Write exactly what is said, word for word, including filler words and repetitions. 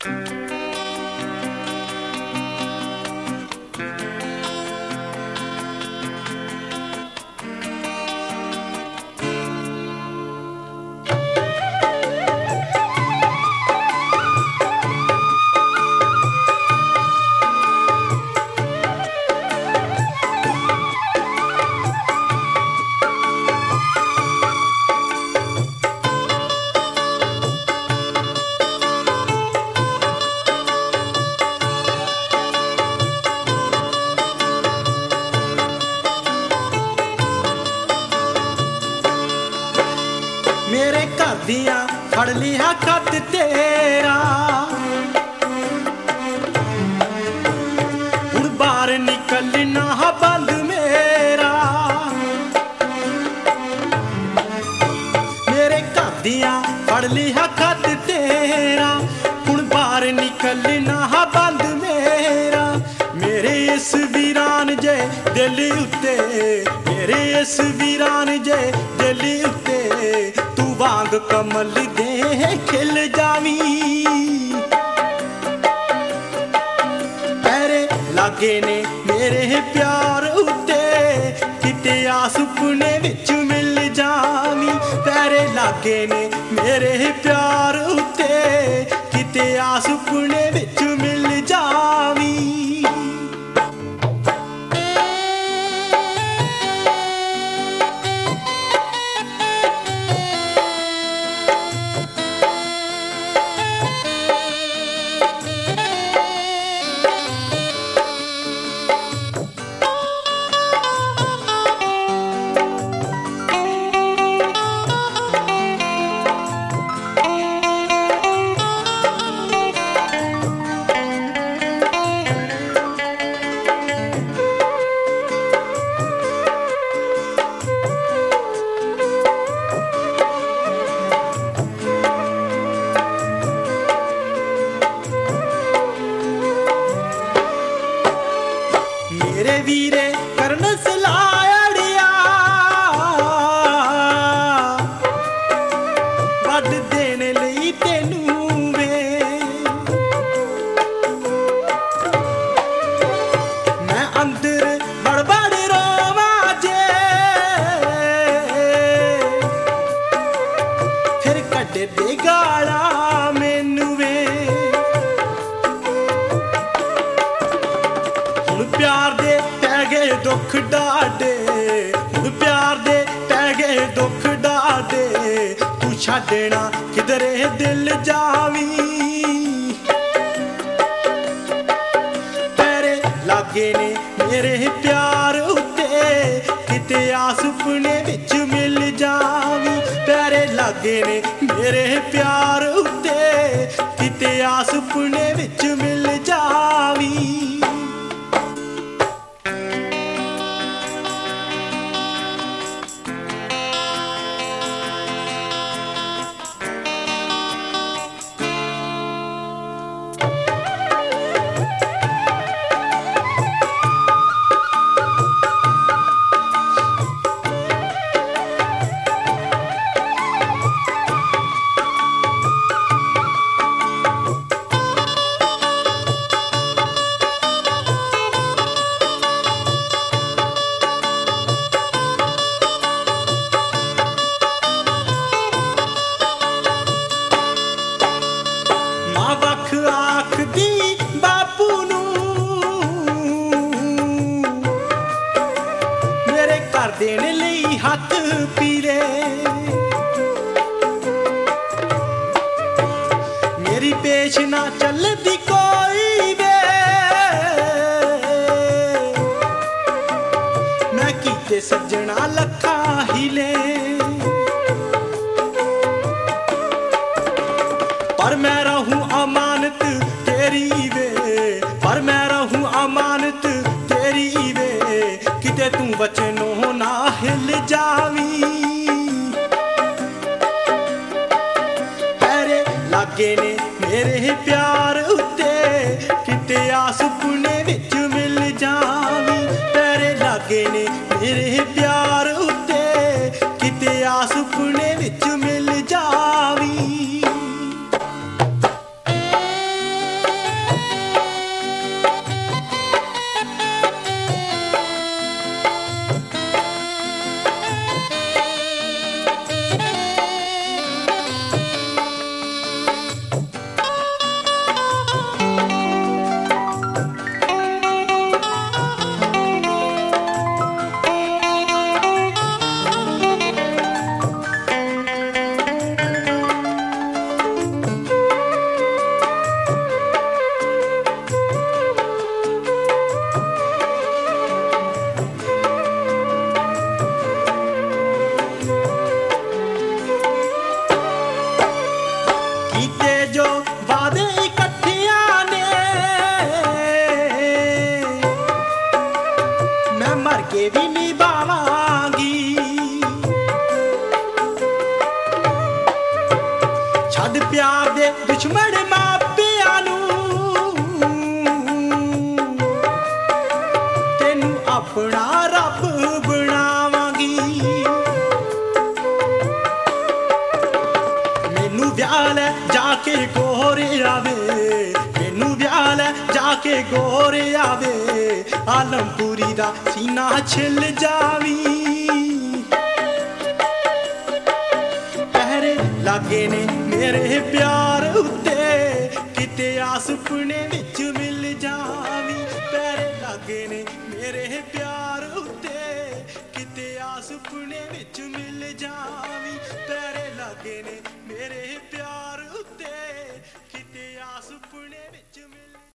मेरे घर दिया फड़ लिया खत तेरा, हुण बाहर निकलना बंद मेरा। मेरे घर दिया फड़ लिया खत तेरा, हुण बाहर निकलना बंद मेरा। मेरे इस वीरान जे दिल उत्ते, मेरे इस वीरान जे दिल उत्ते तू वांग कमल दे खिल जावी। पैरे लागे ने मेरे प्यार उत्ते किते आ सुपने विच मिल जावी। पैरे लागे ने मेरे प्यार उत्ते किते आ सुपने विच मिल जावी। मेरे वीरे करन सलाड़िया वड देने लई तेनू वे। मैं अंदर बड़ बड़ रोवां जे फिर कड्डे दे गाला मैनू वे। हुण प्यार दे पै गए दुख डाडे, हुण प्यार दे पै गए दुख डाडे तू छड्डना किधरे दिल जावी। पैरे लागे ने मेरे प्यार उत्ते किते आ सुपने विच मिल जावी। पैरे लागे ने मेरे प्यार उत्ते किते आ सुपने विच मिल जावी। मां वख आखदी बापू नू मेरे घर देने लई हथ पीरे। मेरी पेश ना चलदी कोई वे, मैं कीते सज्जना लखा हिले। पर मैं रहूं अमानत तेरी वे, पर मैं रहूं अमानत तेरी वे किते तू वचनों ना हिल जावी। पैरे लागे ने मेरे प्यार उत्ते किते आ सुपने विच मिल जावी। पैरे लागे ने मेरे प्यार उत्ते ਵਿਆਹ ਲੈ ਜਾ ਕੇ ਗੋਰੇ ਆਵੇ, ਮੈਨੂੰ ਵਿਆਹ ਲੈ ਜਾ ਕੇ ਗੋਰੇ ਆਵੇ, ਆਲਮਪੁਰੀ ਦਾ ਸੀਨਾ ਛਿੱਲ ਜਾਵੀ। ਪਹਿਰੇ ਲਾਗੇ ਨੇ ਮੇਰੇ ਪਿਆਰ ਉੱਤੇ, ਕਿਤੇ ਆ ਸੁਪਨੇ ਵਿੱਚ ਮਿਲ ਜਾਵੀ। ਪਹਿਰੇ ਲਾਗੇ ਨੇ ਮੇਰੇ ਪਿਆਰ ਉੱਤੇ, ਕਿਤੇ ਆ ਸੁਪਨੇ ਵਿੱਚ ਮਿਲ ਜਾਵੀ। ਤੇਰੇ ਲਾਗੇ ਨੇ